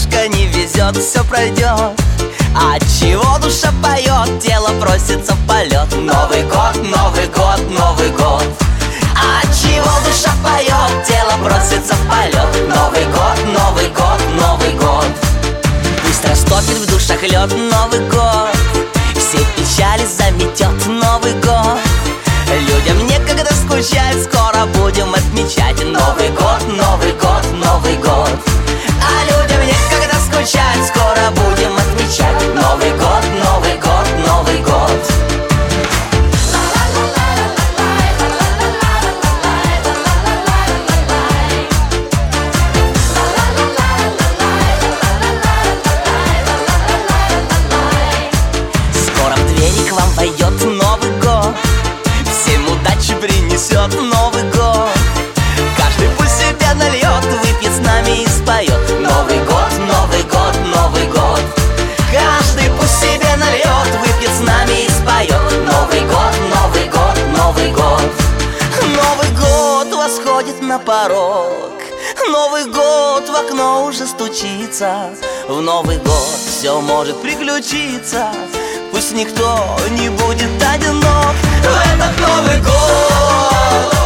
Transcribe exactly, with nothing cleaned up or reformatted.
немножко не везет, все пройдет. А чего душа поет, тело просится в полет. Новый год, Новый год, Новый год. А чего душа поет, тело просится в полет. Новый год, Новый год, Новый год. Пусть растопит в душах лед Новый год, все печали заметет Новый год. Людям некогда скучать, скоро будем отмечать Новый год, Новый год, Новый год. А людям некогда скучать, скоро будем отмечать Новый год, Новый год, Новый год. Скоро в двери к вам войдет Новый год, всем удачи принесет Новый год. Каждый пусть себя нальет, выпьет с нами и споет Новый год, Новый год, Новый год. Каждый пусть себя нальет, выпьет с нами и споет Новый год, Новый год, Новый год. Новый год восходит на порог, Новый год в окно уже стучится. В Новый год все может приключиться, пусть никто не будет одинок в этот Новый год.